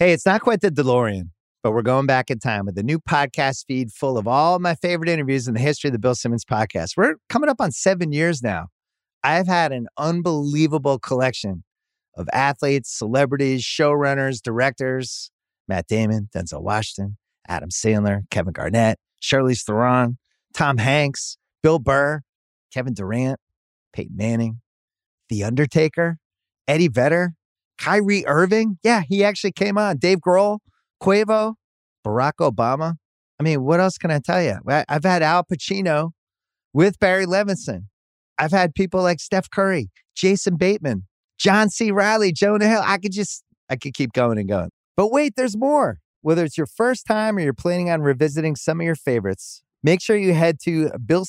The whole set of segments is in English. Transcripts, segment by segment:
Hey, it's not quite the DeLorean, but we're going back in time with a new podcast feed full of all of my favorite interviews in the history of the Bill Simmons podcast. We're coming up on 7 years now. I've had an unbelievable collection of athletes, celebrities, showrunners, directors, Matt Damon, Denzel Washington, Adam Sandler, Kevin Garnett, Charlize Theron, Tom Hanks, Bill Burr, Kevin Durant, Peyton Manning, The Undertaker, Eddie Vedder, Kyrie Irving. Yeah, he actually came on. Dave Grohl, Quavo, Barack Obama. I mean, what else can I tell you? I've had Al Pacino with Barry Levinson. I've had people like Steph Curry, Jason Bateman, John C. Reilly, Jonah Hill. I could keep going and going. But wait, there's more. Whether it's your first time or you're planning on revisiting some of your favorites, make sure you head to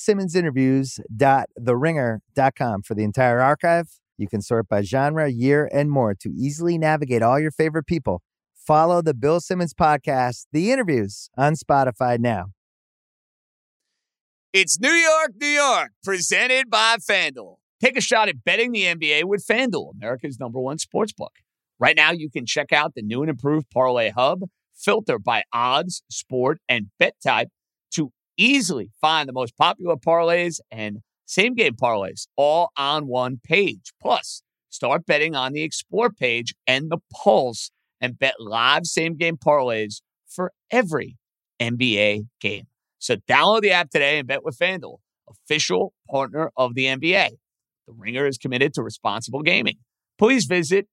BillSimmonsInterviews.TheRinger.com for the entire archive. You can sort by genre, year, and more to easily navigate all your favorite people. Follow the Bill Simmons podcast, The Interviews, on Spotify now. It's New York, New York, presented by FanDuel. Take a shot at betting the NBA with FanDuel, America's #1 sportsbook. Right now, you can check out the new and improved Parlay Hub, filter by odds, sport, and bet type to easily find the most popular parlays and same-game parlays all on one page. Plus, start betting on the Explore page and the Pulse and bet live same-game parlays for every NBA game. So download the app today and bet with FanDuel, official partner of the NBA. The Ringer is committed to responsible gaming. Please visit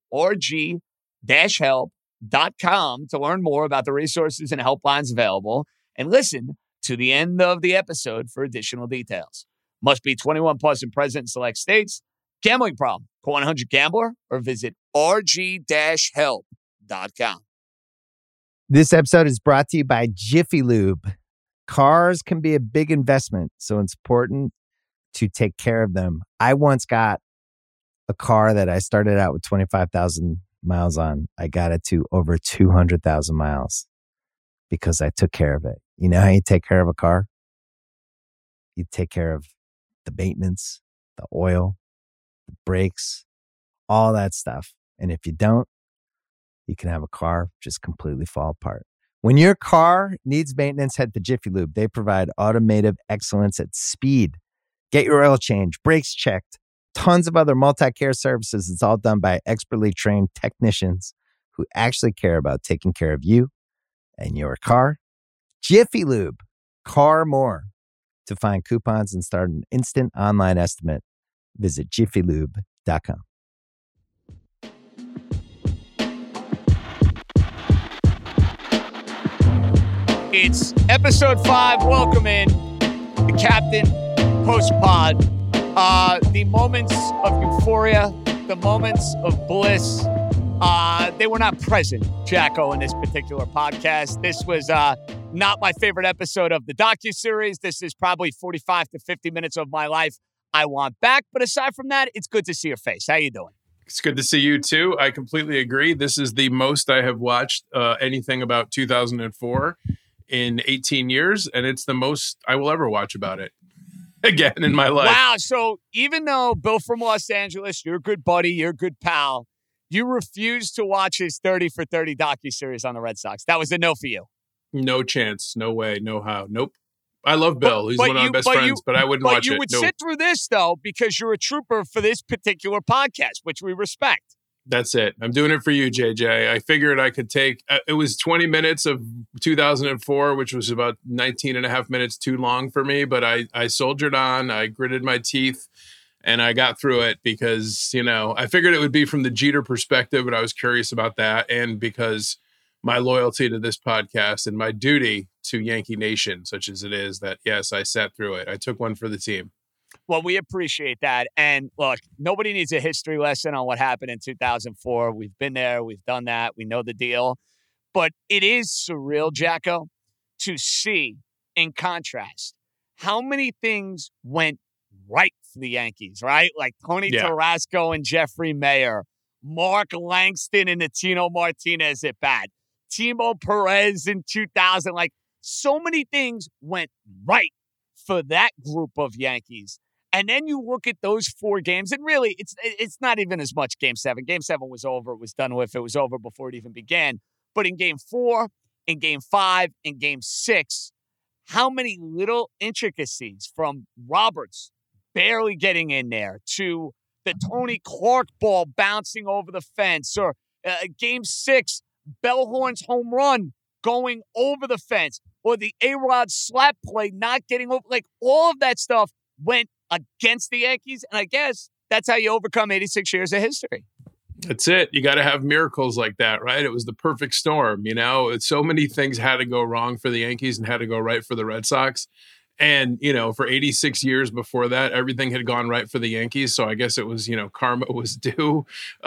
rg-help.com to learn more about the resources and helplines available and listen to the end of the episode for additional details. Must be 21 plus and present in select states. Gambling problem? Call 1-800-GAMBLER or visit rg-help.com. This episode is brought to you by Jiffy Lube. Cars can be a big investment, so it's important to take care of them. I once got a car that I started out with 25,000 miles on. I got it to over 200,000 miles because I took care of it. You know how you take care of a car? You take care of the maintenance, the oil, the brakes, all that stuff. And if you don't, you can have a car just completely fall apart. When your car needs maintenance, head to Jiffy Lube. They provide automotive excellence at speed. Get your oil change, brakes checked, tons of other multi-care services. It's all done by expertly trained technicians who actually care about taking care of you and your car. Jiffy Lube, car more. To find coupons and start an instant online estimate, visit jiffylube.com. It's episode 5. Welcome in the captain, post-pod. The moments of euphoria, the moments of bliss, they were not present, Jacko, in this particular podcast. This was not my favorite episode of the docuseries. This is probably 45 to 50 minutes of my life I want back. But aside from that, it's good to see your face. How you doing? It's good to see you, too. I completely agree. This is the most I have watched anything about 2004 in 18 years, and it's the most I will ever watch about it again in my life. Wow. So even though Bill from Los Angeles, you're a good buddy, you're a good pal, you refused to watch his 30 for 30 docuseries on the Red Sox. That was a no for you. No chance. No way. No how. Nope. I love Bill. He's one of my best friends, but I wouldn't watch it. But you would sit through this, though, because you're a trooper for this particular podcast, which we respect. That's it. I'm doing it for you, JJ. I figured I could take, it was 20 minutes of 2004, which was about 19 and a half minutes too long for me, but I soldiered on, I gritted my teeth, and I got through it because, you know, I figured it would be from the Jeter perspective, but I was curious about that, and because my loyalty to this podcast and my duty to Yankee Nation, such as it is, that, yes, I sat through it. I took one for the team. Well, we appreciate that. And look, nobody needs a history lesson on what happened in 2004. We've been there. We've done that. We know the deal. But it is surreal, Jacko, to see, in contrast, how many things went right for the Yankees, right? Like Tony Tarasco and Jeffrey Mayer, Mark Langston and the Tino Martinez at bat, Timo Perez in 2000. Like, so many things went right for that group of Yankees. And then you look at those 4 games, and really, it's not even as much Game 7. Game 7 was over. It was done with. It was over before it even began. But in game 4, in game 5, in game 6, how many little intricacies from Roberts barely getting in there to the Tony Clark ball bouncing over the fence, or game 6, Bellhorn's home run going over the fence, or the A-Rod slap play not getting over. Like, all of that stuff went against the Yankees, and I guess that's how you overcome 86 years of history. That's it. You got to have miracles like that, right? It was the perfect storm, you know? So many things had to go wrong for the Yankees and had to go right for the Red Sox. And, you know, for 86 years before that, everything had gone right for the Yankees. So I guess it was, you know, karma was due.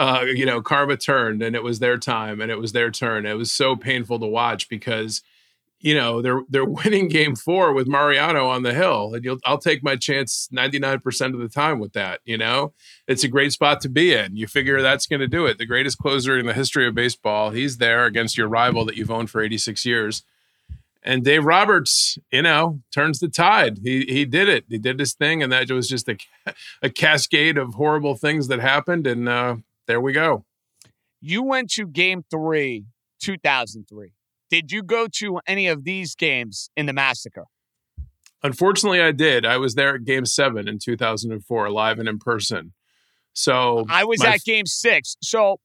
Karma turned, and it was their time, and it was their turn. It was so painful to watch because, you know, they're winning game 4 with Mariano on the hill, and I'll take my chance 99% of the time with that. You know, it's a great spot to be in. You figure that's going to do it. The greatest closer in the history of baseball. He's there against your rival that you've owned for 86 years. And Dave Roberts, you know, turns the tide. He did it. He did his thing, and that was just a cascade of horrible things that happened. And there we go. You went to game 3, 2003. Did you go to any of these games in the Massacre? Unfortunately, I did. I was there at game 7 in 2004, live and in person. So I was at game 6. So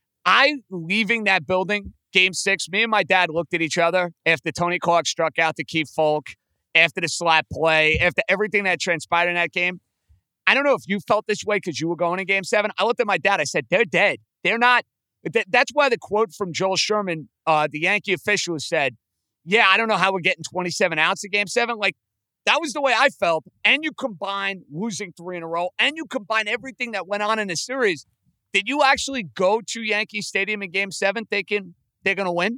leaving that building, game 6, me and my dad looked at each other after Tony Clark struck out to Keith Folk, after the slap play, after everything that transpired in that game. I don't know if you felt this way because you were going in game 7. I looked at my dad. I said, they're dead. They're not. That's why the quote from Joel Sherman, the Yankee official, who said, yeah, I don't know how we're getting 27 outs in game 7. Like, that was the way I felt. And you combine losing 3 in a row, and you combine everything that went on in the series. Did you actually go to Yankee Stadium in game 7 thinking they're going to win?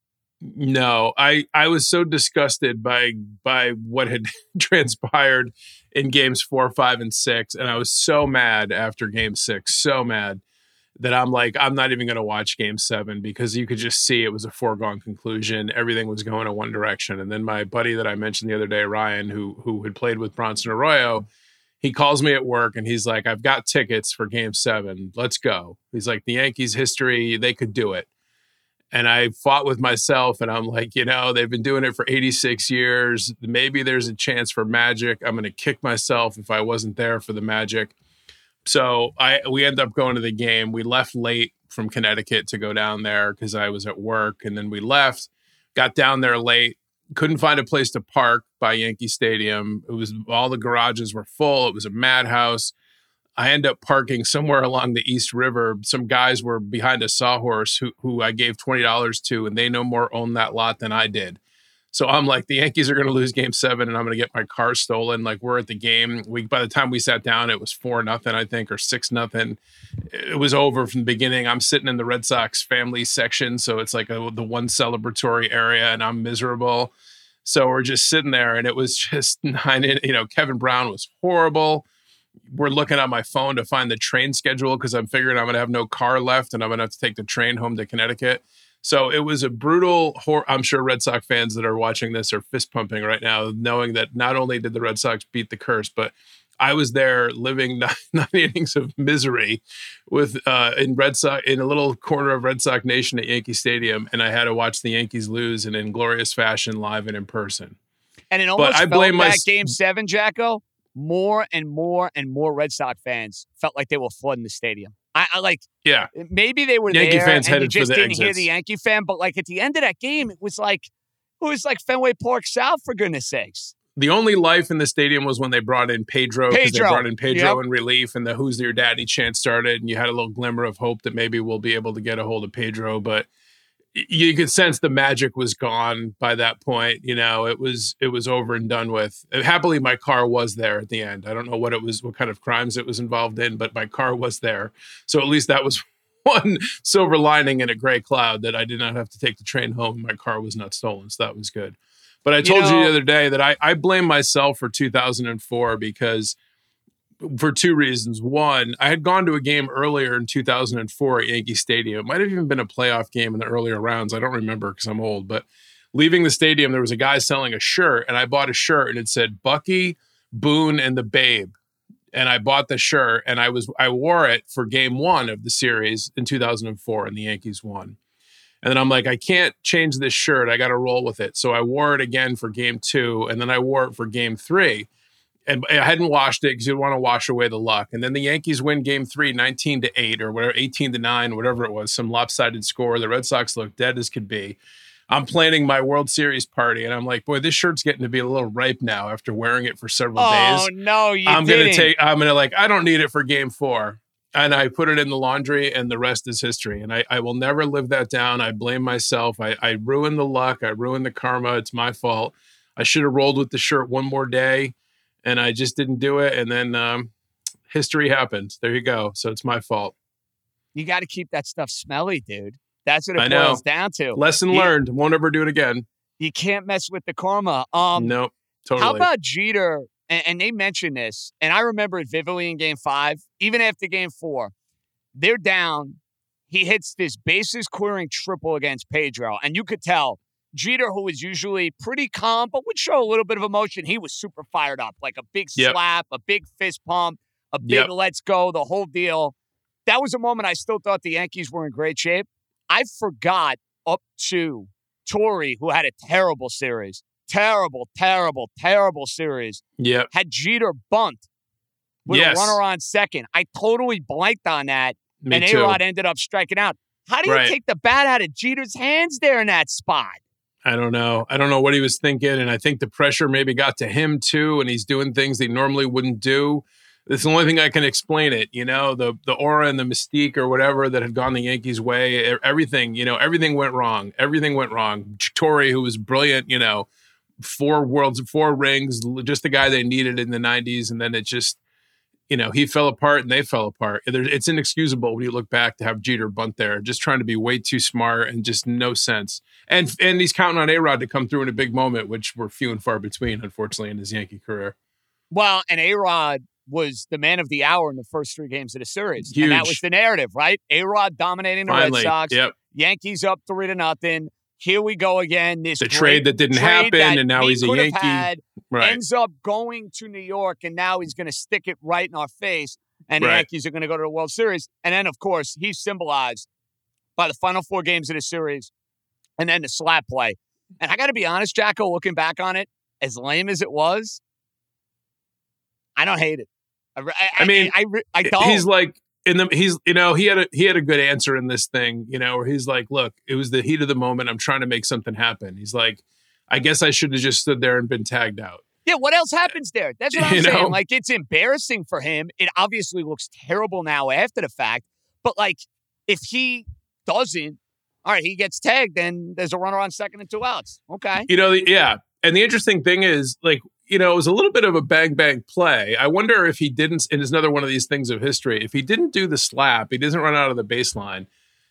No, I was so disgusted by what had transpired in games 4, 5, and 6. And I was so mad after game 6, so mad that I'm like, I'm not even going to watch game 7 because you could just see it was a foregone conclusion. Everything was going in one direction. And then my buddy that I mentioned the other day, Ryan, who had played with Bronson Arroyo, he calls me at work and he's like, I've got tickets for game 7. Let's go. He's like, the Yankees history, they could do it. And I fought with myself and I'm like, you know, they've been doing it for 86 years. Maybe there's a chance for magic. I'm going to kick myself if I wasn't there for the magic. So we ended up going to the game. We left late from Connecticut to go down there because I was at work. And then we left, got down there late, couldn't find a place to park by Yankee Stadium. It was all the garages were full. It was a madhouse. I ended up parking somewhere along the East River. Some guys were behind a sawhorse who I gave $20 to, and they no more own that lot than I did. So I'm like, the Yankees are going to lose game 7 and I'm going to get my car stolen. Like, we're at the game. By the time we sat down, it was 4-0, I think, or 6-0. It was over from the beginning. I'm sitting in the Red Sox family section. So it's like the one celebratory area and I'm miserable. So we're just sitting there and it was just Kevin Brown was horrible. We're looking on my phone to find the train schedule because I'm figuring I'm going to have no car left and I'm going to have to take the train home to Connecticut. So it was a brutal I'm sure Red Sox fans that are watching this are fist pumping right now, knowing that not only did the Red Sox beat the curse, but I was there living 9 innings of misery with in a little corner of Red Sox Nation at Yankee Stadium, and I had to watch the Yankees lose in inglorious fashion live and in person. And it almost felt that game 7, Jacko, more and more and more Red Sox fans felt like they were flooding the stadium. Yeah. Maybe they were Yankee there fans and you headed for just the didn't exits. hear the Yankee fan, but like at the end of that game, it was like Fenway Park South, for goodness sakes. The only life in the stadium was when they brought in Pedro. Because they brought in Pedro Yep. in relief, and the "Who's Your Daddy" chant started, and you had a little glimmer of hope that maybe we'll be able to get a hold of Pedro. But you could sense the magic was gone by that point. You know, it was over and done with. Happily, my car was there at the end. I don't know what kind of crimes it was involved in, but my car was there. So at least that was one silver lining in a gray cloud, that I did not have to take the train home and my car was not stolen. So that was good. But I told you the other day that I blame myself for 2004 because for 2 reasons. One, I had gone to a game earlier in 2004 at Yankee Stadium. It might have even been a playoff game in the earlier rounds. I don't remember because I'm old. But leaving the stadium, there was a guy selling a shirt, and I bought a shirt, and it said Bucky, Boone, and the Babe. And I bought the shirt, and I wore it for game 1 of the series in 2004, and the Yankees won. And then I'm like, I can't change this shirt. I got to roll with it. So I wore it again for game 2. And then I wore it for game 3. And I hadn't washed it because you want to wash away the luck. And then the Yankees win game 3, 19-8 or whatever, 18-9, whatever it was, some lopsided score. The Red Sox look dead as could be. I'm planning my World Series party, and I'm like, boy, this shirt's getting to be a little ripe now after wearing it for several days. Oh, no, I'm going to I don't need it for game 4. And I put it in the laundry, and the rest is history. And I will never live that down. I blame myself. I ruined the luck. I ruined the karma. It's my fault. I should have rolled with the shirt one more day, and I just didn't do it. And then history happened. There you go. So it's my fault. You got to keep that stuff smelly, dude. That's what it boils down to. Lesson learned. Won't ever do it again. You can't mess with the karma. Nope, totally. How about Jeter? And they mentioned this, and I remember it vividly in Game 5, even after Game 4. They're down. He hits this bases-clearing triple against Pedro, and you could tell Jeter, who was usually pretty calm but would show a little bit of emotion, he was super fired up, like a big slap, a big fist pump, a big let's go, the whole deal. That was a moment I still thought the Yankees were in great shape. I forgot up to Torrey, who had a terrible series. Terrible series. Yep. Had Jeter bunt with a runner on second. I totally blanked on that. And A-Rod ended up striking out. How do you take the bat out of Jeter's hands there in that spot? I don't know. I don't know what he was thinking. And I think the pressure maybe got to him too. And he's doing things he normally wouldn't do. It's the only thing I can explain it, the aura and the mystique or whatever that had gone the Yankees' way. Everything, everything went wrong. Everything went wrong. Torrey, who was brilliant, 4 rings, just the guy they needed in the 90s. And then it just, he fell apart and they fell apart. It's inexcusable when you look back to have Jeter bunt there, just trying to be way too smart and just no sense. And he's counting on A-Rod to come through in a big moment, which were few and far between, unfortunately, in his Yankee career. Well, and A-Rod was the man of the hour in the first 3 games of the series. Huge. And that was the narrative, right? A-Rod dominating the Red Sox. Yep. Yankees up 3-0. Here we go again. This trade that didn't happen, and now he's a Yankee. Ends up going to New York, and now he's going to stick it right in our face, and the Yankees are going to go to the World Series. And then, of course, he's symbolized by the final 4 games of the series and then the slap play. And I got to be honest, Jacko, looking back on it, as lame as it was, I don't hate it. I don't. He's like, he had a good answer in this thing, where he's like, look, it was the heat of the moment. I'm trying to make something happen. He's like, I guess I should have just stood there and been tagged out. Yeah, what else happens there? That's what I'm saying. Like, it's embarrassing for him. It obviously looks terrible now after the fact. But, like, if he doesn't, all right, he gets tagged, then there's a runner on second and 2 outs. Okay. And the interesting thing is, like, it was a little bit of a bang play. I wonder if he didn't, and it's another one of these things of history, if he didn't do the slap, he doesn't run out of the baseline.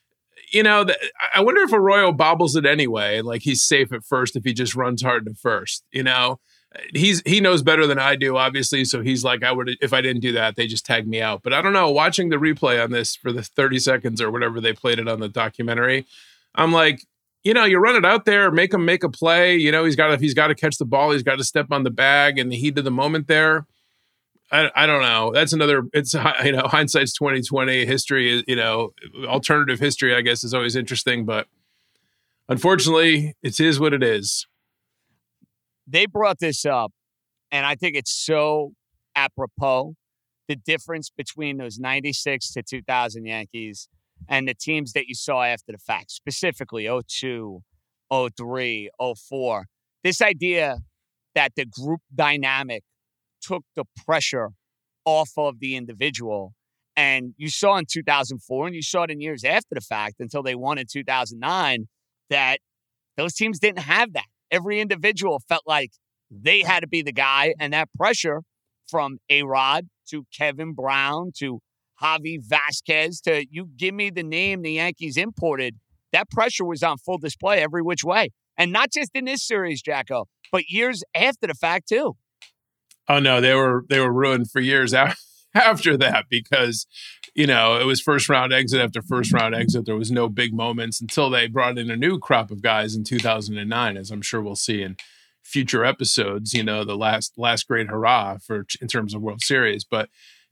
I wonder if Arroyo bobbles it anyway. Like, he's safe at first if he just runs hard to first. He knows better than I do, obviously. So he's like, if I didn't do that, they just tagged me out. But I don't know. Watching the replay on this for the 30 seconds or whatever they played it on the documentary, I'm like, you run it out there, make him make a play. He's got to catch the ball. He's got to step on the bag in the heat of the moment there. I don't know. That's another, it's, hindsight's 2020. History is, alternative history, I guess, is always interesting. But unfortunately, it is what it is. They brought this up, and I think it's so apropos, the difference between those 96 to 2000 Yankees and the teams that you saw after the fact, specifically 02, 03, 04. This idea that the group dynamic took the pressure off of the individual. And you saw in 2004, and you saw it in years after the fact until they won in 2009, that those teams didn't have that. Every individual felt like they had to be the guy, and that pressure from A-Rod to Kevin Brown to Javi Vasquez to you give me the name the Yankees imported, that pressure was on full display every which way. And not just in this series, Jacko, but years after the fact too. Oh no, they were ruined for years after that because, it was first round exit after first round exit. There was no big moments until they brought in a new crop of guys in 2009, as I'm sure we'll see in future episodes, the last great hurrah in terms of World Series. But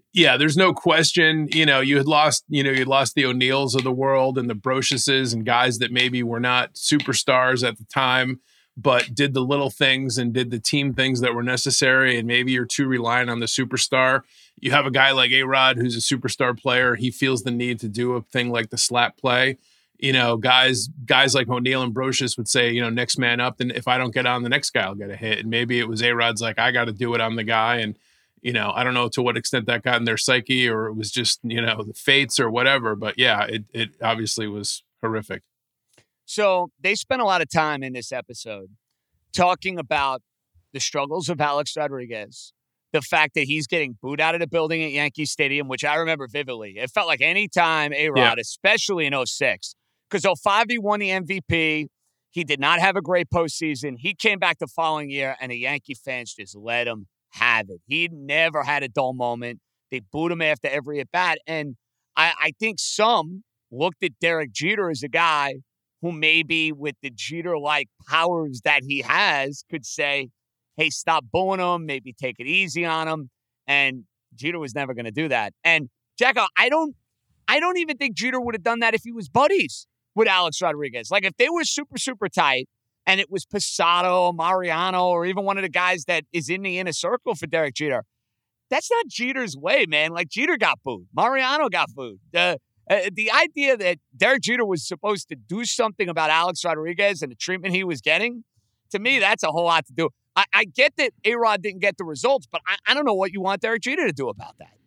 Yeah, there's no question. You had lost the O'Neills of the world and the Brociouses and guys that maybe were not superstars at the time, but did the little things and did the team things that were necessary. And maybe you're too reliant on the superstar. You have a guy like A-Rod, who's a superstar player. He feels the need to do a thing like the slap play. Guys like O'Neil and Brocious would say, next man up. And if I don't get on, the next guy will get a hit. And maybe it was A-Rod's like, I got to do it. I'm the guy. And I don't know to what extent that got in their psyche, or it was just, the fates or whatever. But yeah, it obviously was horrific. So they spent a lot of time in this episode talking about the struggles of Alex Rodriguez, the fact that he's getting booed out of the building at Yankee Stadium, which I remember vividly. It felt like any time A-Rod, especially in 2006, because 2005 he won the MVP. He did not have a great postseason. He came back the following year, and the Yankee fans just let him have it. He never had a dull moment. They booed him after every at-bat. And I think some looked at Derek Jeter as a guy who maybe with the Jeter-like powers that he has could say, hey, stop booing him, maybe take it easy on him. And Jeter was never going to do that. And, Jacko, I don't even think Jeter would have done that if he was buddies with Alex Rodriguez. Like, if they were super, super tight, and it was Posada, Mariano, or even one of the guys that is in the inner circle for Derek Jeter. That's not Jeter's way, man. Like, Jeter got booed. Mariano got booed. The idea that Derek Jeter was supposed to do something about Alex Rodriguez and the treatment he was getting, to me, that's a whole lot to do. I get that A-Rod didn't get the results, but I don't know what you want Derek Jeter to do about that.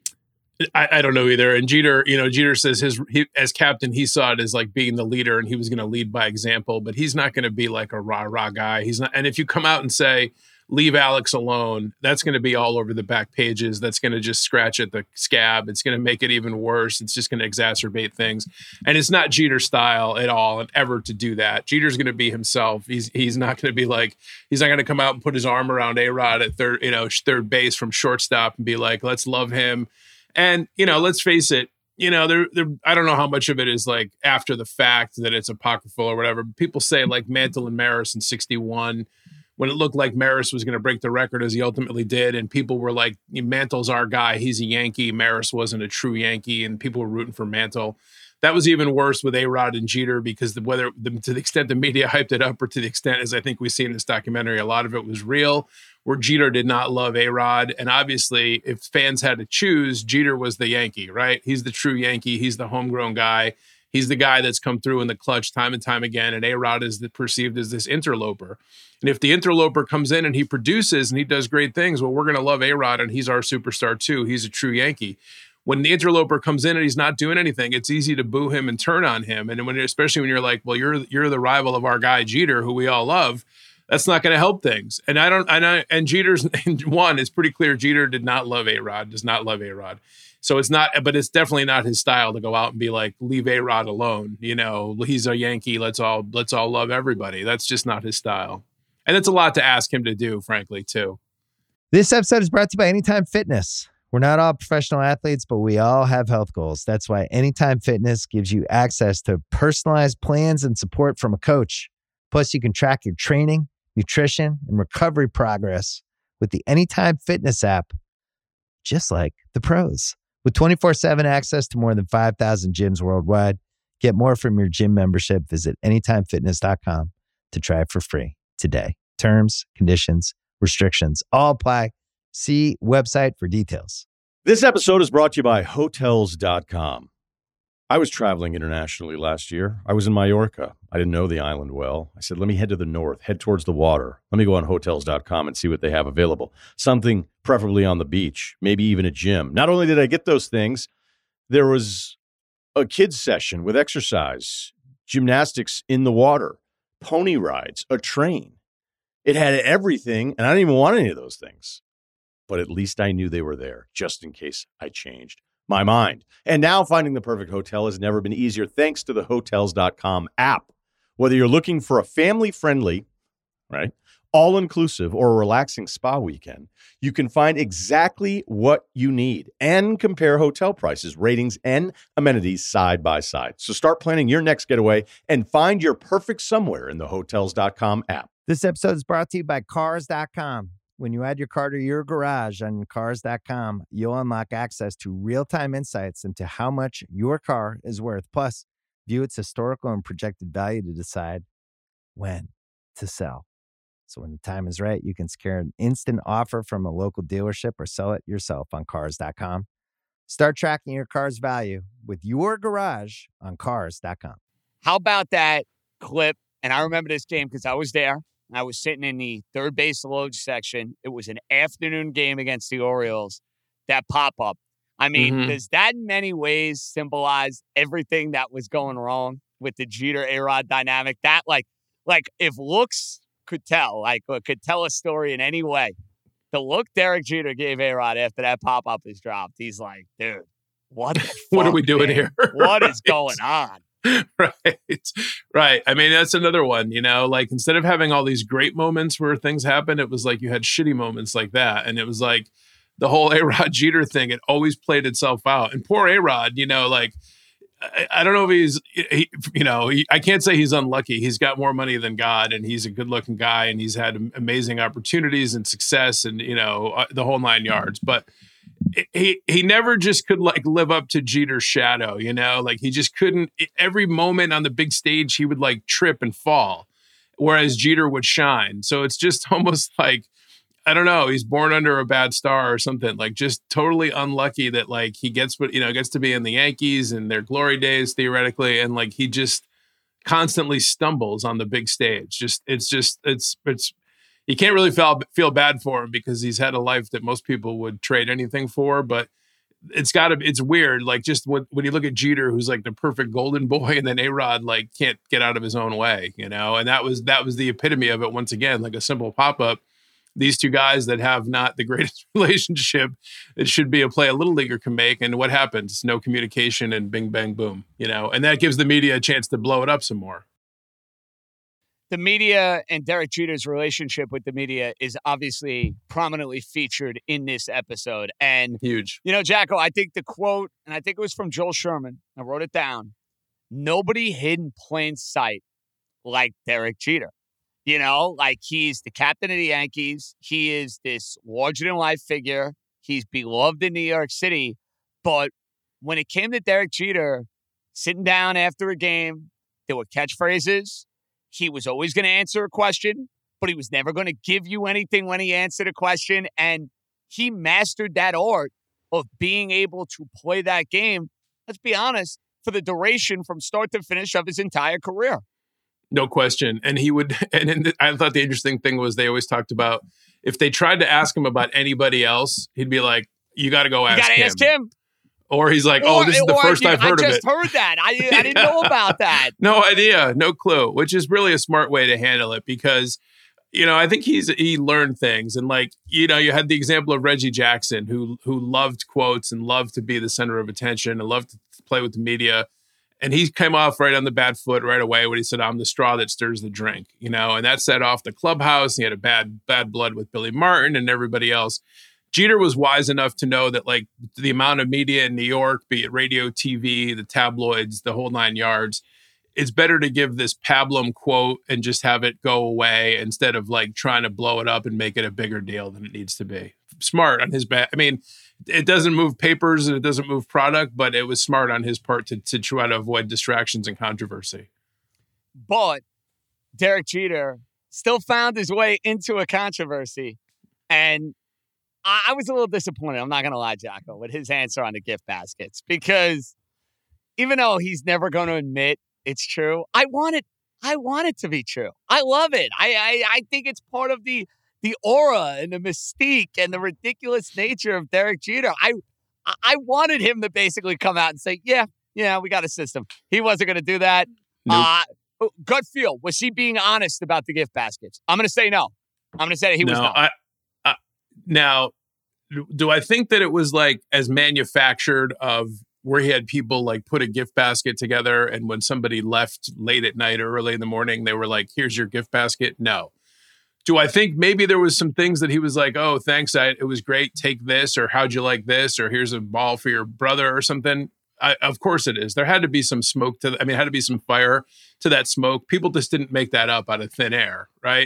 I don't know either. And Jeter, Jeter says as captain, he saw it as like being the leader and he was going to lead by example, but he's not going to be like a rah-rah guy. He's not. And if you come out and say, leave Alex alone, that's going to be all over the back pages. That's going to just scratch at the scab. It's going to make it even worse. It's just going to exacerbate things. And it's not Jeter's style at all and ever to do that. Jeter's going to be himself. He's not going to be like, he's not going to come out and put his arm around A-Rod at third base from shortstop and be like, let's love him. And, let's face it, I don't know how much of it is like after the fact that it's apocryphal or whatever. People say like Mantle and Maris in 1961, when it looked like Maris was going to break the record as he ultimately did. And people were like, Mantle's our guy. He's a Yankee. Maris wasn't a true Yankee. And people were rooting for Mantle. That was even worse with A-Rod and Jeter because to the extent the media hyped it up or to the extent, as I think we see in this documentary, a lot of it was real, where Jeter did not love A-Rod. And obviously, if fans had to choose, Jeter was the Yankee, right? He's the true Yankee. He's the homegrown guy. He's the guy that's come through in the clutch time and time again. And A-Rod is perceived as this interloper. And if the interloper comes in and he produces and he does great things, well, we're going to love A-Rod and he's our superstar too. He's a true Yankee. When the interloper comes in and he's not doing anything, it's easy to boo him and turn on him. And especially when you're like, well, you're the rival of our guy Jeter, who we all love, that's not going to help things. And Jeter's one, it's pretty clear Jeter did not love A-Rod, does not love A-Rod. So it's not, but it's definitely not his style to go out and be like, leave A-Rod alone. He's a Yankee. Let's all love everybody. That's just not his style. And it's a lot to ask him to do, frankly, too. This episode is brought to you by Anytime Fitness. We're not all professional athletes, but we all have health goals. That's why Anytime Fitness gives you access to personalized plans and support from a coach. Plus, you can track your training, nutrition, and recovery progress with the Anytime Fitness app, just like the pros. With 24/7 access to more than 5,000 gyms worldwide, get more from your gym membership. Visit anytimefitness.com to try it for free today. Terms, conditions, restrictions all apply. See website for details. This episode is brought to you by Hotels.com. I was traveling internationally last year. I was in Mallorca. I didn't know the island well. I said, let me head to the north, head towards the water. Let me go on Hotels.com and see what they have available. Something preferably on the beach, maybe even a gym. Not only did I get those things, there was a kids session with exercise, gymnastics in the water, pony rides, a train. It had everything, and I didn't even want any of those things. But at least I knew they were there, just in case I changed my mind. And now finding the perfect hotel has never been easier thanks to the Hotels.com app. Whether you're looking for a family-friendly, right, all-inclusive or a relaxing spa weekend, you can find exactly what you need and compare hotel prices, ratings, and amenities side by side. So start planning your next getaway and find your perfect somewhere in the Hotels.com app. This episode is brought to you by Cars.com. When you add your car to your garage on Cars.com, you'll unlock access to real-time insights into how much your car is worth. Plus, view its historical and projected value to decide when to sell. So when the time is right, you can secure an instant offer from a local dealership or sell it yourself on Cars.com. Start tracking your car's value with your garage on Cars.com. How about that clip? And I remember this game because I was there. I was sitting in the third base load section. It was an afternoon game against the Orioles. That pop-up. I mean, does that in many ways symbolize everything that was going wrong with the Jeter A-Rod dynamic? That like if looks could tell, could tell a story in any way, the look Derek Jeter gave A-Rod after that pop-up is dropped, he's like, dude, what the fuck, what are we doing here? What is going on? Right. I mean, that's another one, like instead of having all these great moments where things happen, it was like you had shitty moments like that. And it was like the whole A-Rod Jeter thing, it always played itself out. And poor A-Rod, I don't know if I can't say he's unlucky. He's got more money than God, and he's a good looking guy, and he's had amazing opportunities and success and, the whole 9 yards. But he never just could live up to Jeter's shadow, he just couldn't. Every moment on the big stage, he would trip and fall, whereas Jeter would shine. So it's just almost like, I don't know, he's born under a bad star or something, just totally unlucky that he gets to be in the Yankees and their glory days theoretically. And he just constantly stumbles on the big stage. It's you can't really feel bad for him because he's had a life that most people would trade anything for, but it's weird. Just when you look at Jeter, who's the perfect golden boy, and then A-Rod can't get out of his own way, and that was the epitome of it. Once again, a simple pop-up. These two guys that have not the greatest relationship, it should be a play a little leaguer can make. And what happens? No communication and bing, bang, boom, and that gives the media a chance to blow it up some more. The media and Derek Jeter's relationship with the media is obviously prominently featured in this episode. And huge. Jacko, I think the quote, and I think it was from Joel Sherman, I wrote it down. Nobody hid in plain sight like Derek Jeter. He's the captain of the Yankees. He is this larger-than-life figure. He's beloved in New York City. But when it came to Derek Jeter, sitting down after a game, there were catchphrases. He was always going to answer a question, but he was never going to give you anything when he answered a question. And he mastered that art of being able to play that game, let's be honest, for the duration from start to finish of his entire career. No question. And he would, and I thought the interesting thing was they always talked about if they tried to ask him about anybody else, he'd be like, you got to go ask him. You got to ask him. Or he's like, this is the first I've heard of it. I just heard that. I didn't know about that. No idea. No clue, which is really a smart way to handle it because, I think he learned things. And you had the example of Reggie Jackson who loved quotes and loved to be the center of attention and loved to play with the media. And he came off right on the bad foot right away when he said, I'm the straw that stirs the drink, and that set off the clubhouse. He had a bad blood with Billy Martin and everybody else. Jeter was wise enough to know that the amount of media in New York, be it radio, TV, the tabloids, the whole 9 yards, it's better to give this pablum quote and just have it go away instead of trying to blow it up and make it a bigger deal than it needs to be. Smart on his back. I mean, it doesn't move papers and it doesn't move product, but it was smart on his part to try to avoid distractions and controversy. But Derek Jeter still found his way into a controversy. And I was a little disappointed, I'm not going to lie, Jocko, with his answer on the gift baskets. Because even though he's never going to admit it's true, I want it to be true. I love it. I think it's part of the aura and the mystique and the ridiculous nature of Derek Jeter. I wanted him to basically come out and say, yeah, we got a system. He wasn't going to do that. Nope. Gut feel, was he being honest about the gift baskets? I'm going to say no. I'm going to say he was not. Now, do I think that it was as manufactured of where he had people put a gift basket together and when somebody left late at night or early in the morning, they were like, here's your gift basket? No. Do I think maybe there was some things that he was like, oh, thanks, it was great, take this, or how'd you like this, or here's a ball for your brother or something? Of course it is. There had to be some smoke had to be some fire to that smoke. People just didn't make that up out of thin air, right?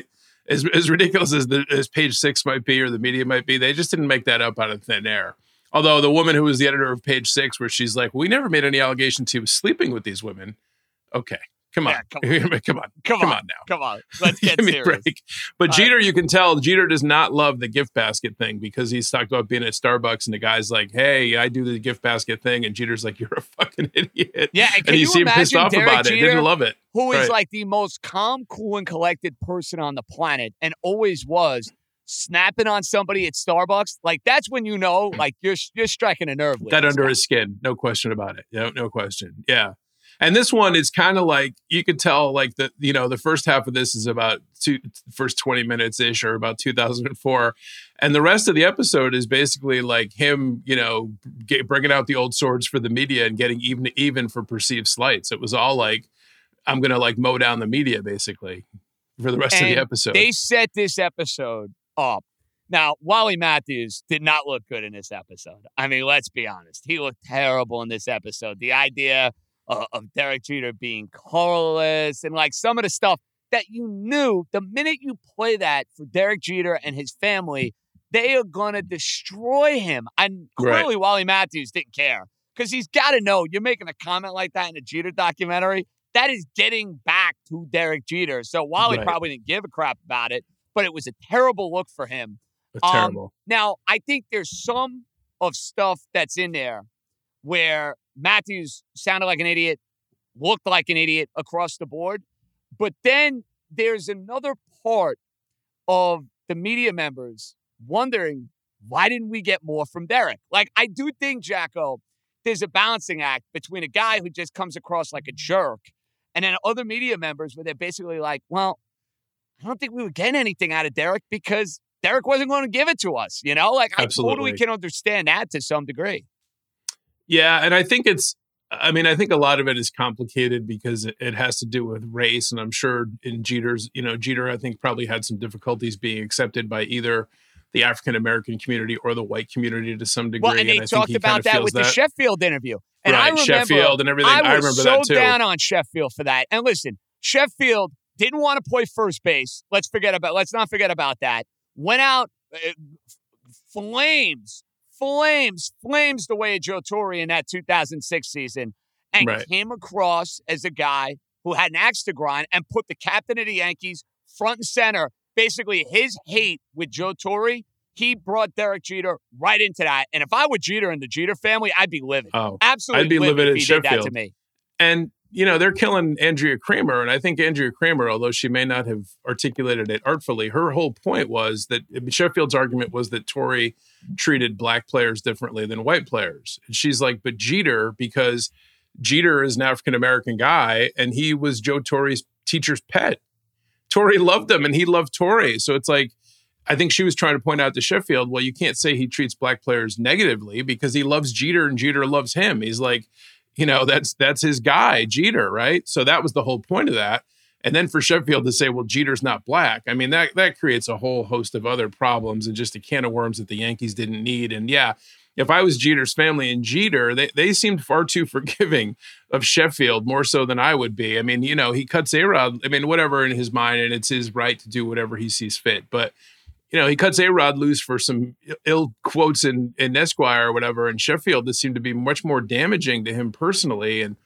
as ridiculous as Page Six might be or the media might be, they just didn't make that up out of thin air. Although the woman who was the editor of Page Six, where she's like, we never made any allegations he was sleeping with these women. Okay. Come on. Yeah, come on now. Come on. Let's get Give me serious. a break. But Jeter, you can tell Jeter does not love the gift basket thing because he's talked about being at Starbucks and the guy's like, hey, I do the gift basket thing. And Jeter's like, you're a fucking idiot. Yeah. And you seem pissed off Derek about Jeter, it. Didn't love it. Who is Right. like the most calm, cool, and collected person on the planet and always was, snapping on somebody at Starbucks. Like, that's when you know, like, you're striking a nerve with That this under guy. his skin. No question about it. No question. Yeah. And this one is kind of like, you could tell like the first half of this is about first 20 minutes ish or about 2004. And the rest of the episode is basically like him, bringing out the old swords for the media and getting even for perceived slights. It was all like, I'm going to like mow down the media basically for the rest of the episode. They set this episode up. Now, Wally Matthews did not look good in this episode. I mean, let's be honest. He looked terrible in this episode. The idea of Derek Jeter being colorless and like some of the stuff that you knew the minute you play that for Derek Jeter and his family, they are going to destroy him. And clearly Wally Matthews didn't care because he's got to know you're making a comment like that in a Jeter documentary. That is getting back to Derek Jeter. So Wally probably didn't give a crap about it, but it was a terrible look for him. Terrible. Now, I think there's some of stuff that's in there where Matthews sounded like an idiot, looked like an idiot across the board. But then there's another part of the media members wondering, why didn't we get more from Derek? Like, I do think, Jacko, there's a balancing act between a guy who just comes across like a jerk and then other media members where they're basically like, well, I don't think we were getting anything out of Derek because Derek wasn't going to give it to us. Like, I totally can understand that to some degree. Yeah, and I think I think a lot of it is complicated because it has to do with race. And I'm sure in Jeter's, Jeter, I think probably had some difficulties being accepted by either the African-American community or the white community to some degree. Well, and they talked about that with the Sheffield interview. And I remember Sheffield and everything. I remember that too. down on Sheffield for that. And listen, Sheffield didn't want to play first base. Let's not forget about that. Went out, flames the way of Joe Torre in that 2006 season and came across as a guy who had an axe to grind and put the captain of the Yankees front and center. Basically, his hate with Joe Torre, he brought Derek Jeter right into that. And if I were Jeter and the Jeter family, I'd be livid. Oh, absolutely, I'd be livid if at he Sheffield. did that to me. And they're killing Andrea Kramer, and I think Andrea Kramer, although she may not have articulated it artfully, her whole point was that Sheffield's argument was that Torre treated black players differently than white players. And she's like, but Jeter, because Jeter is an African-American guy, and he was Joe Torre's teacher's pet. Torre loved him, and he loved Torre. So it's like, I think she was trying to point out to Sheffield, well, you can't say he treats black players negatively because he loves Jeter and Jeter loves him. He's like, that's his guy, Jeter, right? So that was the whole point of that. And then for Sheffield to say, well, Jeter's not black, I mean, that creates a whole host of other problems and just a can of worms that the Yankees didn't need. And yeah, if I was Jeter's family and Jeter, they seemed far too forgiving of Sheffield, more so than I would be. I mean, he cuts A-Rod, whatever in his mind, and it's his right to do whatever he sees fit. But he cuts A-Rod loose for some ill quotes in Esquire or whatever, and Sheffield, this seemed to be much more damaging to him personally. And,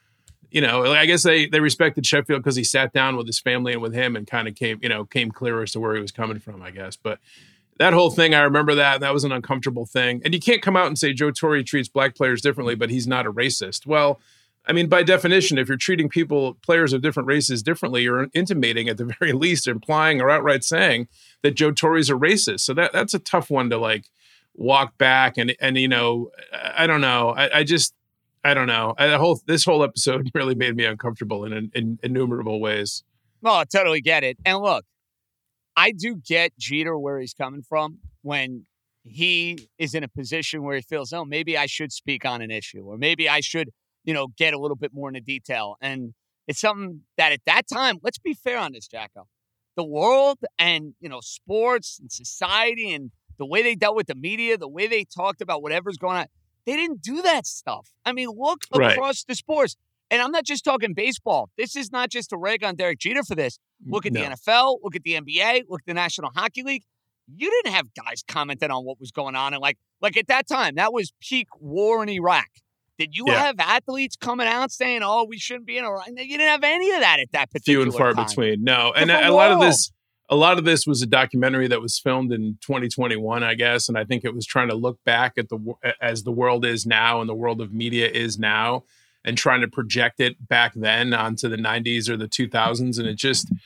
I guess they respected Sheffield because he sat down with his family and with him and kind of came clear as to where he was coming from, I guess. But that whole thing, I remember that was an uncomfortable thing. And you can't come out and say Joe Torre treats black players differently, but he's not a racist. Well, by definition, if you're treating players of different races differently, you're intimating at the very least, implying or outright saying that Joe Torre's a racist. So that's a tough one to like walk back. And I don't know. I don't know. This whole episode really made me uncomfortable in innumerable ways. No, I totally get it. And look, I do get Jeter where he's coming from when he is in a position where he feels, oh, maybe I should speak on an issue, or maybe I should get a little bit more into detail. And it's something that at that time, let's be fair on this, Jacko. The world and, sports and society and the way they dealt with the media, the way they talked about whatever's going on, they didn't do that stuff. I mean, look across the sports. And I'm not just talking baseball. This is not just a rag on Derek Jeter for this. Look at the No. NFL, look at the NBA, look at the National Hockey League. You didn't have guys commenting on what was going on. And like at that time, that was peak war in Iraq. Did you have athletes coming out saying, "Oh, we shouldn't be in Iraq"? You didn't have any of that at that particular Few and far time. between. No, and Different a lot world. of this was a documentary that was filmed in 2021, I guess, and I think it was trying to look back at as the world is now and the world of media is now, and trying to project it back then onto the 90s or the 2000s, and it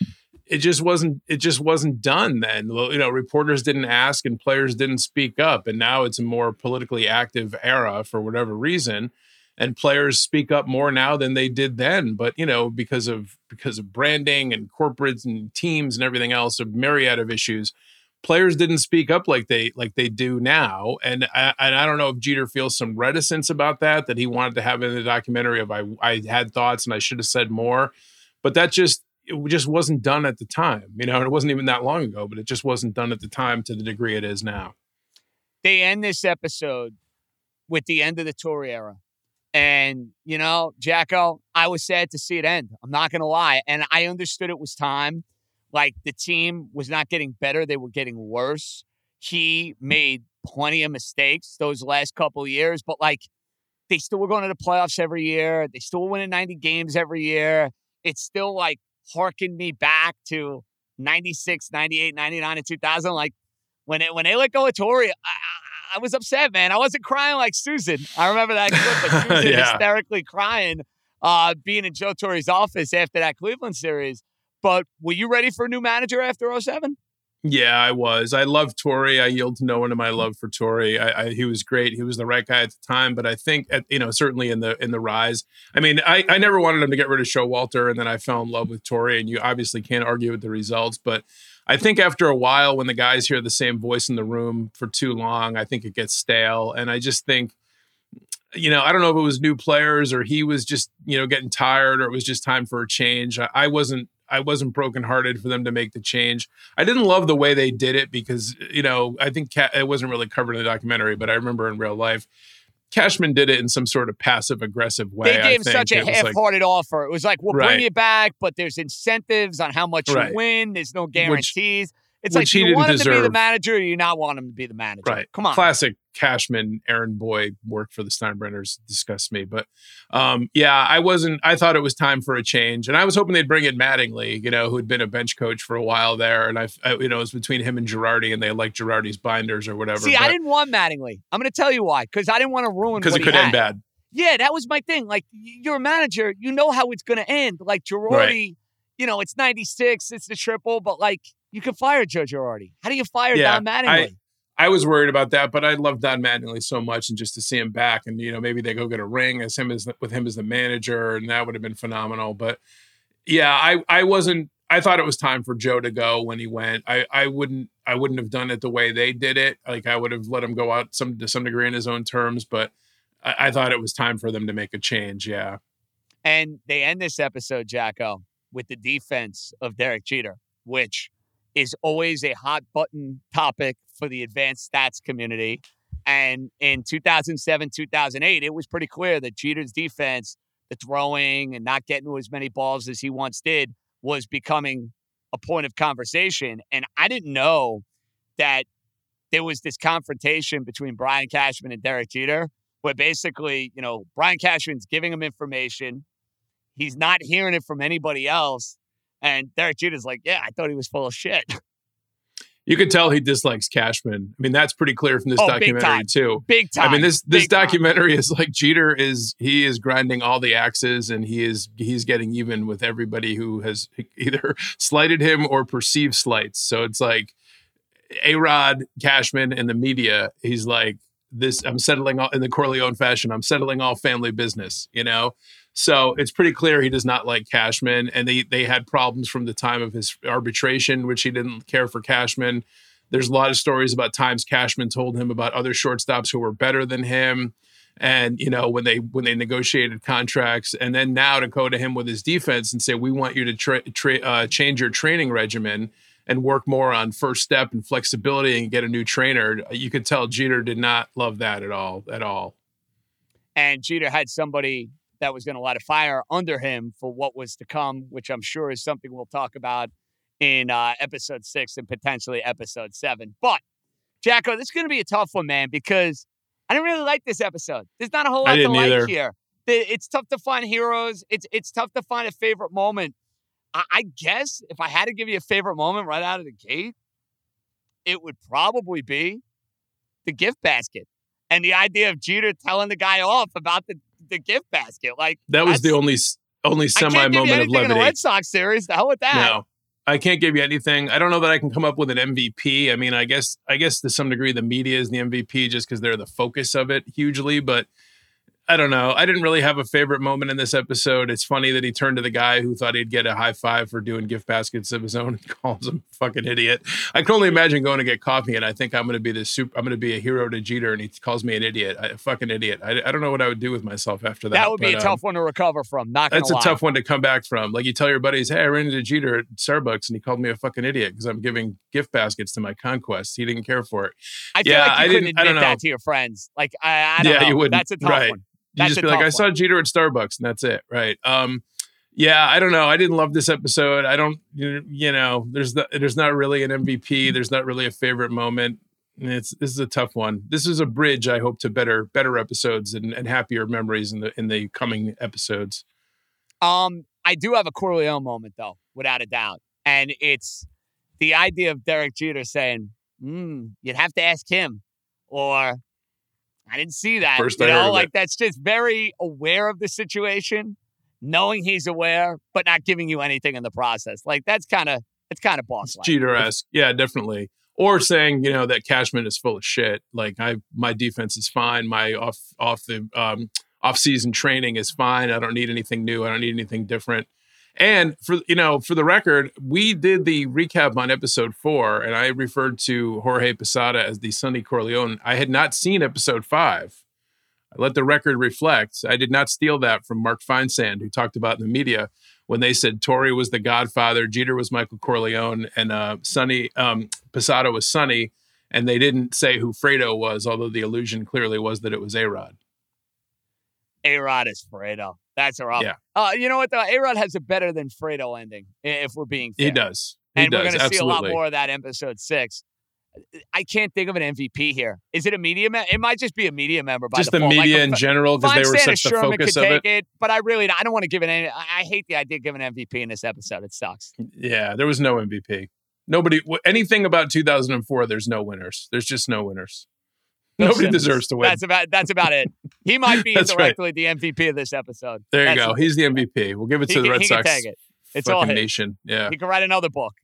just wasn't done then. You know, reporters didn't ask and players didn't speak up, and now it's a more politically active era for whatever reason, and players speak up more now than they did then. But you know, because of branding and corporates and teams and everything else, a myriad of issues, players didn't speak up like they do now. And I don't know if Jeter feels some reticence about that he wanted to have in the documentary of I had thoughts and I should have said more, but it just wasn't done at the time. You know, and it wasn't even that long ago, but it just wasn't done at the time to the degree it is now. They end this episode with the end of the Torre era. And, you know, Jacko, I was sad to see it end. I'm not going to lie. And I understood it was time. Like, the team was not getting better. They were getting worse. He made plenty of mistakes those last couple of years. But, like, they still were going to the playoffs every year. They still were winning 90 games every year. It's still, like, harkened me back to 96, 98, 99, and 2000. Like, when they let go of Torre, I was upset, man. I wasn't crying like Susan. I remember that clip of Susan hysterically crying, being in Joe Torre's office after that Cleveland series. But were you ready for a new manager after 2007? Yeah, I was. I loved Torre. I yield to no one in my love for Torre. He was great. He was the right guy at the time. But I think, certainly in the rise. I mean, I never wanted him to get rid of Showalter, and then I fell in love with Torre. And you obviously can't argue with the results. But I think after a while, when the guys hear the same voice in the room for too long, I think it gets stale. And I just think, I don't know if it was new players or he was just, getting tired, or it was just time for a change. I wasn't brokenhearted for them to make the change. I didn't love the way they did it because, I think it wasn't really covered in the documentary, but I remember in real life, Cashman did it in some sort of passive-aggressive way. They gave him such a half-hearted offer. It was like, we'll bring you back, but there's incentives on how much you win. There's no guarantees. It's like, do you want him to be the manager or you not want him to be the manager? Right. Come on. Classic Cashman, Aaron Boy work for the Steinbrenners disgusts me. But I thought it was time for a change. And I was hoping they'd bring in Mattingly, who had been a bench coach for a while there. And it was between him and Girardi, and they liked Girardi's binders or whatever. See, I didn't want Mattingly. I'm going to tell you why. Because I didn't want to ruin because it could end bad. Yeah, that was my thing. Like, you're a manager, you know how it's going to end. Like, Girardi, it's 96, it's the triple, but like, you can fire Joe Girardi. How do you fire Don Mattingly? I was worried about that, but I love Don Mattingly so much, and just to see him back, and maybe they go get a ring with him as the manager, and that would have been phenomenal. But yeah, I wasn't. I thought it was time for Joe to go when he went. I wouldn't have done it the way they did it. Like, I would have let him go out to some degree in his own terms, but I thought it was time for them to make a change. Yeah. And they end this episode, Jacko, with the defense of Derek Jeter, which is always a hot button topic for the advanced stats community. And in 2007, 2008, it was pretty clear that Jeter's defense, the throwing and not getting to as many balls as he once did, was becoming a point of conversation. And I didn't know that there was this confrontation between Brian Cashman and Derek Jeter, where basically, Brian Cashman's giving him information. He's not hearing it from anybody else. And Derek Jeter's like, yeah, I thought he was full of shit. You could tell he dislikes Cashman. I mean, that's pretty clear from this documentary too. Big time. I mean, this documentary is like Jeter is grinding all the axes, and he's getting even with everybody who has either slighted him or perceived slights. So it's like A-Rod, Cashman, and the media. He's like, I'm settling all in the Corleone fashion. I'm settling all family business, So it's pretty clear he does not like Cashman, and they had problems from the time of his arbitration, which he didn't care for Cashman. There's a lot of stories about times Cashman told him about other shortstops who were better than him, and when they negotiated contracts, and then now to go to him with his defense and say, we want you to change your training regimen and work more on first step and flexibility and get a new trainer. You could tell Jeter did not love that at all. And Jeter had somebody that was going to light a fire under him for what was to come, which I'm sure is something we'll talk about in episode 6 and potentially episode 7. But, Jacko, this is going to be a tough one, man, because I didn't really like this episode. There's not a whole lot to like here. It's tough to find heroes. It's tough to find a favorite moment. I guess if I had to give you a favorite moment right out of the gate, it would probably be the gift basket and the idea of Jeter telling the guy off about the gift basket. Like that was the only semi moment of levity in the Red Sox series. The hell with that. No, I can't give you anything. I don't know that I can come up with an MVP. I mean, I guess to some degree the media is the MVP just because they're the focus of it hugely, but I don't know. I didn't really have a favorite moment in this episode. It's funny that he turned to the guy who thought he'd get a high five for doing gift baskets of his own and calls him a fucking idiot. I can only imagine going to get coffee and I think I'm going to be a hero to Jeter and he calls me an idiot. A fucking idiot. I don't know what I would do with myself after that. That would be a tough one to recover from. Not gonna That's lie. a tough one to come back from. Like you tell your buddies, hey, I ran into Jeter at Starbucks and he called me a fucking idiot because I'm giving gift baskets to my conquest. He didn't care for it. I feel like you couldn't admit that to your friends. Like, I don't know. You wouldn't. That's a tough one. You just be like, I saw Jeter at Starbucks, and that's it, right? Yeah, I don't know. I didn't love this episode. I don't, there's not really an MVP. There's not really a favorite moment. This is a tough one. This is a bridge, I hope, to better episodes and happier memories in the coming episodes. I do have a Corleone moment, though, without a doubt, and it's the idea of Derek Jeter saying, "You'd have to ask him," or I didn't see that. First I heard of it. That's just very aware of the situation, knowing he's aware, but not giving you anything in the process. Like that's kind of boss-like. Jeter-esque. Yeah, definitely. Or saying, that Cashman is full of shit. Like my defense is fine. My off-season training is fine. I don't need anything new. I don't need anything different. And for the record, we did the recap on episode 4, and I referred to Jorge Posada as the Sonny Corleone. I had not seen episode 5. I let the record reflect. I did not steal that from Mark Feinsand, who talked about in the media when they said Torre was the Godfather, Jeter was Michael Corleone, and Posada was Sonny, and they didn't say who Fredo was, although the illusion clearly was that it was A-Rod. A-Rod is Fredo. That's a rough. Yeah. You know what, though? A-Rod has a better than Fredo ending, if we're being fair. He does. We're going to see a lot more of that in episode 6. I can't think of an MVP here. Is it a media member? It might just be a media member by just default. the media in general, because they were such the focus of it. But I don't want to give it any. I hate the idea of giving an MVP in this episode. It sucks. Yeah, there was no MVP. Nobody, anything about 2004, there's no winners. There's just no winners. Nobody deserves to win. That's about it. He might be directly right. the MVP of this episode. There you go. He's the MVP. We'll give it to the Red Sox. He can take it. It's fucking all his. nation. Yeah. He can write another book,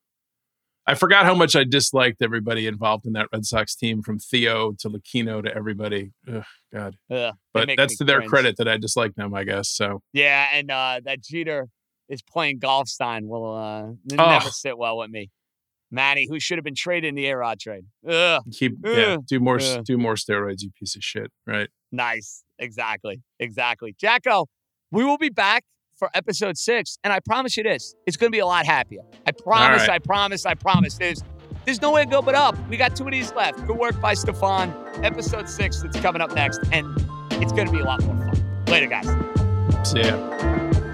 I forgot how much I disliked everybody involved in that Red Sox team, from Theo to Lucchino to everybody. Ugh, God. But that's to their credit that I disliked them, I guess. So yeah, and that Jeter is playing golf sign will never sit well with me. Manny, who should have been traded in the A-Rod trade. Do more steroids, you piece of shit. Right. Nice. Exactly. Jacko, we will be back for episode 6, and I promise you this, it's going to be a lot happier. I promise, right. I promise. There's nowhere to go but up. We got 2 of these left. Good work by Stefan. Episode 6 that's coming up next, and it's going to be a lot more fun. Later, guys. See ya.